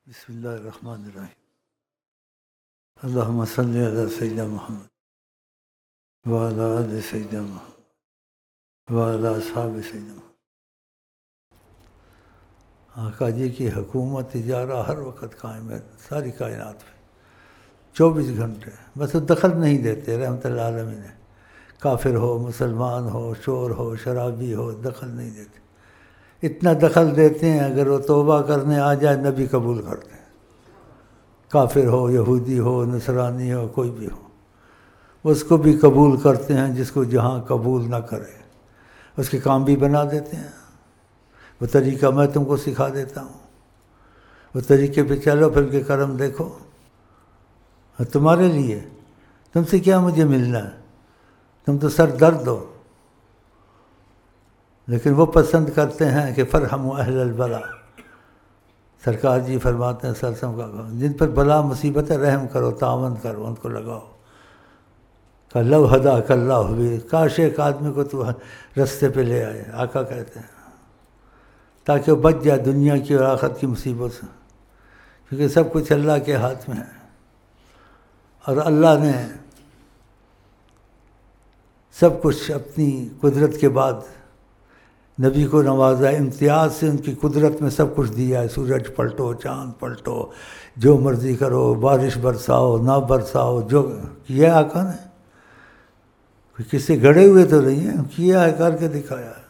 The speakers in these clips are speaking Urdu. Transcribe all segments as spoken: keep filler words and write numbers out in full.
بسم اللہ الرحمن الرحیم اللہم صلی علی سیدنا محمد وعلی آل سیدنا محمد وعلی اصحاب سیدنا محمد۔ آقا جی کی حکومت اجارہ ہر وقت قائم ہے ساری کائنات میں، چوبیس گھنٹے، بس وہ دخل نہیں دیتے رحمت اللہ عالمین ہے۔ کافر ہو، مسلمان ہو، چور ہو، شرابی ہو، دخل نہیں دیتے۔ اتنا دخل دیتے ہیں اگر وہ توبہ کرنے آ جائے نبی قبول کرتے ہیں، کافر ہو، یہودی ہو، نصرانی ہو، کوئی بھی ہو، اس کو بھی قبول کرتے ہیں جس کو جہاں قبول نہ کرے اس کے کام بھی بنا دیتے ہیں۔ وہ طریقہ میں تم کو سکھا دیتا ہوں، وہ طریقے پہ چلو، پھر کے کرم دیکھو، تمہارے لیے، تم سے کیا مجھے ملنا ہے، تم تو سر درد ہو۔ لیکن وہ پسند کرتے ہیں کہ فرحم اہل البلا، سرکار جی فرماتے ہیں سرسم کا جن پر بلا مصیبت ہے رحم کرو، تعاون کرو، ان کو لگاؤ۔ کہ لو ہداک اللہ بھی، کاش ایک آدمی کو تو رستے پہ لے آئے، آقا کہتے ہیں، تاکہ وہ بچ جائے دنیا کی اور آخرت کی مصیبت سے، کیونکہ سب کچھ اللہ کے ہاتھ میں ہے۔ اور اللہ نے سب کچھ اپنی قدرت کے بعد نبی کو نوازا، امتیاز سے ان کی قدرت میں سب کچھ دیا ہے۔ سورج پلٹو، چاند پلٹو، جو مرضی کرو، بارش برساؤ، نہ برساؤ، جو کیا آقا نے، کسی گڑے ہوئے تو نہیں ہیں، کیا ہے، کر کے دکھایا ہے۔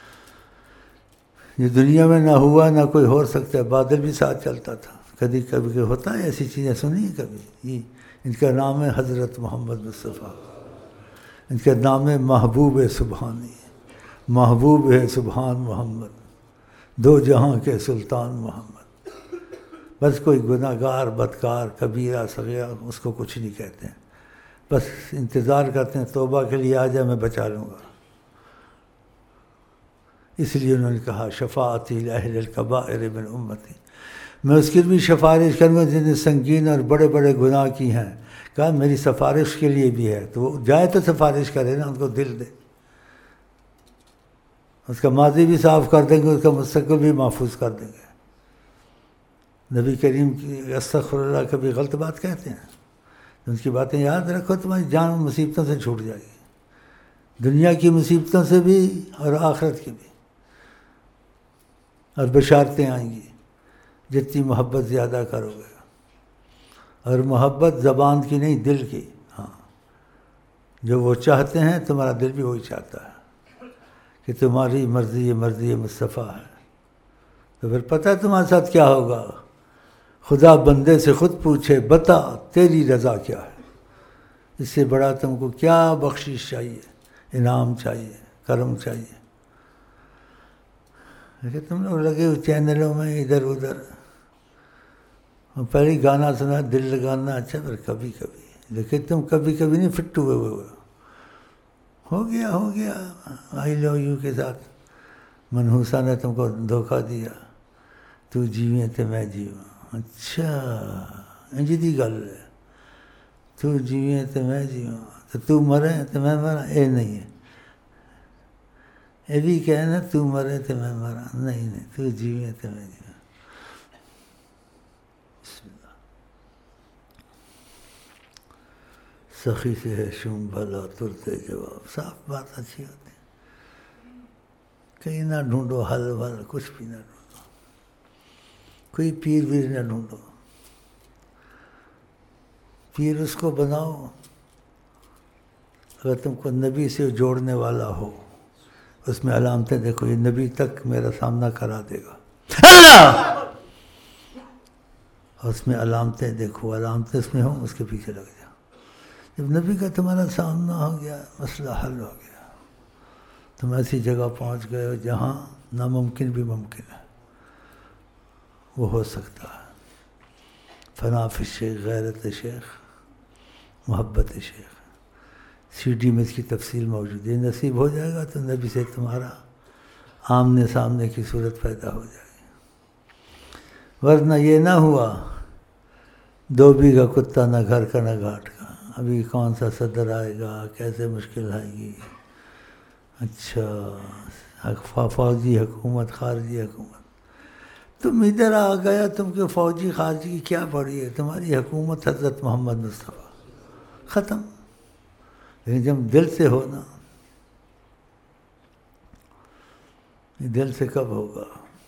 یہ دنیا میں نہ ہوا نہ کوئی ہو سکتا ہے، بادل بھی ساتھ چلتا تھا، کبھی کبھی ہوتا ہے، ایسی چیزیں سنی ہیں کبھی؟ یہ ان کا نام ہے حضرت محمد مصطفیٰ، ان کا نام ہے محبوب سبحانی، محبوب ہے سبحان محمد، دو جہاں کے سلطان محمد۔ بس کوئی گناہ گار، بدکار، کبیرہ، صغیرہ، اس کو کچھ نہیں کہتے ہیں، بس انتظار کرتے ہیں توبہ کے لیے آ جائے، میں بچا لوں گا۔ اس لیے انہوں نے کہا شفاعتی لأہل الکبائر من امتی، میں اس کی بھی سفارش کروں گا جن نے سنگین اور بڑے بڑے گناہ کی ہیں۔ کہا میری سفارش کے لیے بھی ہے، تو وہ جائے تو سفارش کرے نا، ان کو دل دے، اس کا ماضی بھی صاف کر دیں گے، اس کا مستقبل بھی محفوظ کر دیں گے۔ نبی کریم کی استغفر اللہ کبھی غلط بات کہتے ہیں؟ ان کی باتیں یاد رکھو، تمہاری جان مصیبتوں سے چھوٹ جائے گی، دنیا کی مصیبتوں سے بھی اور آخرت کی بھی، اور بشارتیں آئیں گی جتنی محبت زیادہ کرو گے۔ اور محبت زبان کی نہیں، دل کی۔ ہاں، جو وہ چاہتے ہیں تمہارا دل بھی وہی چاہتا ہے کہ تمہاری مرضی یہ مرضی مصطفیٰ ہے، تو پھر پتہ ہے تمہارے ساتھ کیا ہوگا؟ خدا بندے سے خود پوچھے بتا تیری رضا کیا ہے، اس سے بڑا تم کو کیا بخشش چاہیے، انعام چاہیے، کرم چاہیے؟ لیکن تم لوگ لگے ہوئے چینلوں میں ادھر ادھر، پہلے گانا سنا دل لگانا اچھا، پر کبھی کبھی، لیکن تم کبھی کبھی نہیں فٹ ہوئے ہوئے ہو گیا ہو گیا آئی لو یو کے ساتھ منحوسہ نے تم کو دھوکہ دیا، تو جیویں تو میں جیواں، اچھا انجدی گل ہے، تو جیویں تو میں جیواں، تو تو مرے تو میں مرا، اے نہیں ہے، یہ بھی کہنا تو مرے تو میں مرا، نہیں نہیں، تو جیویں تو میں جیواں۔ بسم اللہ۔ سخی سے ہے شوم بھلا ترتے جواب، صاف بات اچھی ہوتی ہے، کہیں نہ ڈھونڈو حل ول، کچھ بھی نہ ڈھونڈو، کوئی پیر ویر نہ ڈھونڈو، پیر اس کو بناؤ اگر تم کو نبی سے جوڑنے والا ہو، اس میں علامتیں دیکھو، یہ نبی تک میرا سامنا کرا دے گا اللہ، اس میں علامتیں دیکھو، علامتیں اس میں ہوں، اس کے پیچھے لگ جاؤ۔ جب نبی کا تمہارا سامنا ہو گیا، مسئلہ حل ہو گیا، تم ایسی جگہ پہنچ گئے ہو جہاں ناممکن بھی ممکن ہے، وہ ہو سکتا ہے۔ فنا فی الشیخ، غیرت شیخ، محبت شیخ، سی ڈی میں اس کی تفصیل موجود ہے، نصیب ہو جائے گا تو نبی سے تمہارا آمنے سامنے کی صورت پیدا ہو جائے گی، ورنہ یہ نہ ہوا دھوبی کا کتا نہ گھر کا نہ گھاٹ کا، ابھی کون سا صدر آئے گا، کیسے مشکل آئے گی، اچھا فوجی حکومت، خارجی حکومت، تم ادھر آ گیا، تم کے فوجی خارجی کی کیا پڑی ہے، تمہاری حکومت حضرت محمد مصطفیٰ، ختم۔ لیکن جب دل سے ہونا، یہ دل سے کب ہوگا؟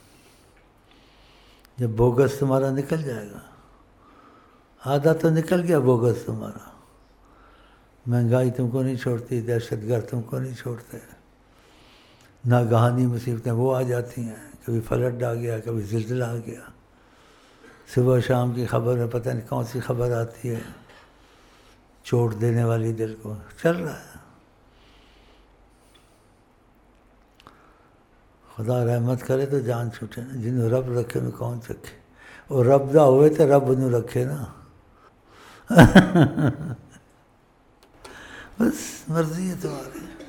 جب بوگس تمہارا نکل جائے گا۔ آدھا تو نکل گیا بوگس تمہارا، مہنگائی تم کو نہیں چھوڑتی، دہشت گرد تم کو نہیں چھوڑتے، ناگہانی مصیبتیں وہ آ جاتی ہیں، کبھی فلڈ آ گیا، کبھی زلزلہ آ گیا، صبح شام کی خبر میں پتہ نہیں کون سی خبر آتی ہے چوٹ دینے والی دل کو، چل رہا ہے۔ خدا رحمت کرے تو جان چھوٹے نا، جنہوں رب رکھے انہوں کون چکے، اور رب دا ہوئے تو رب انہوں رکھے نا بس مرضی ہے تمہاری۔